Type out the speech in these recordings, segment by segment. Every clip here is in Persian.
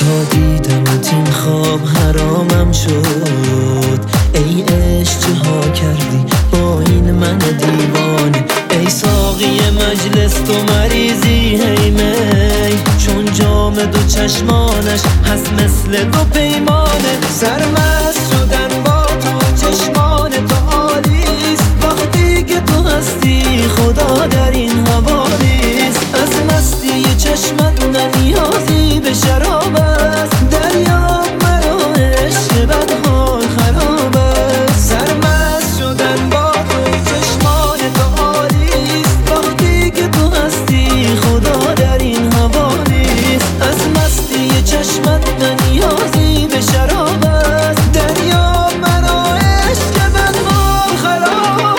تا دیدمت این خواب حرامم شد. ای عشق چه ها کردی با این من دیوانه. ای ساقی مجلس تو مریضی هی می، چون جام دو چشمانش هست مثل دو پیمانه. سرمست شدن با تو چشمان تو عالیست، وقتی که تو هستی خدا در این حوالیست. از مستی چشمت نیازی به شراب است، دریا مرا عشق بدحال خراب است. سرمست شدن با تو چشمان تو عالیست، وقتی که تو هستی خدا در این حوالیست. از مستی چشمت نیازی به شراب است، دریا مرا عشق بدحال خراب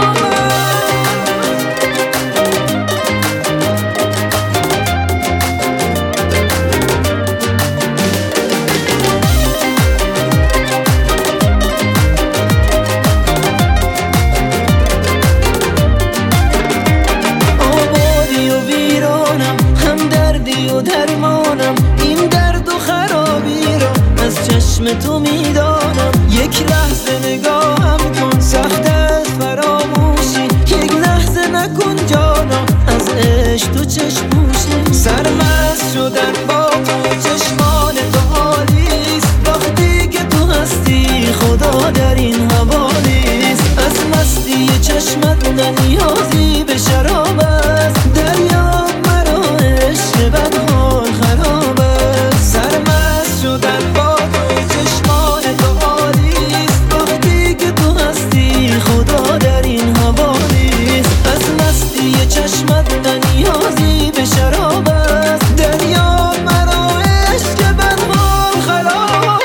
و درمانم. این درد و خرابی را از چشم تو میدانم. یک لحظه نگاهم کن، سخت است فراموشی. یک لحظه نکن جانم از عشق تو چشم پوشی. سرمست شدن با تو چشمان تو عالیست، وقتی که تو هستی خدا در این حوالیست. از مستی چشمت نیازی به شراب است، دریا مرا عشق بدحال خراب است. سرمست شدن با تو چشمان تو عالیست، وقتی که تو هستی خدا در این حوالیست. از مستی چشمت نیازی به شراب است، دریا مرا عشق بدحال خراب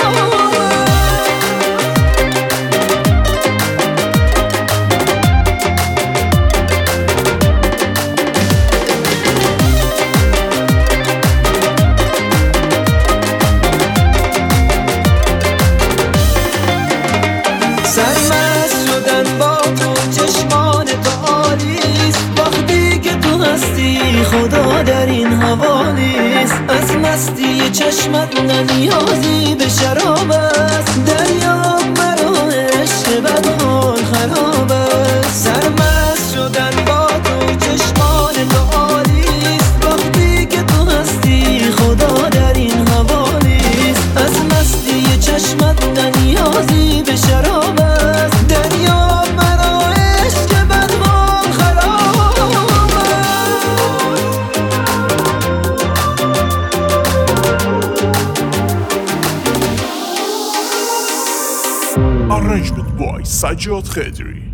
سرمست شدن با تو چشمان تو عالیست، وقتی که تو هستی خدا در این حوالیست. از مستی چشمت نیازی به شراب است، دریا مرا عشق بدحال خراب است. سرمست شدن با تو چشمان تو عالیست، وقتی که تو هستی خدا در این حوالیست. از مستی چشمت نیازی به شراب است، دریا مرا عشق بدحال خراب Arrangement by Sajjad Khedri.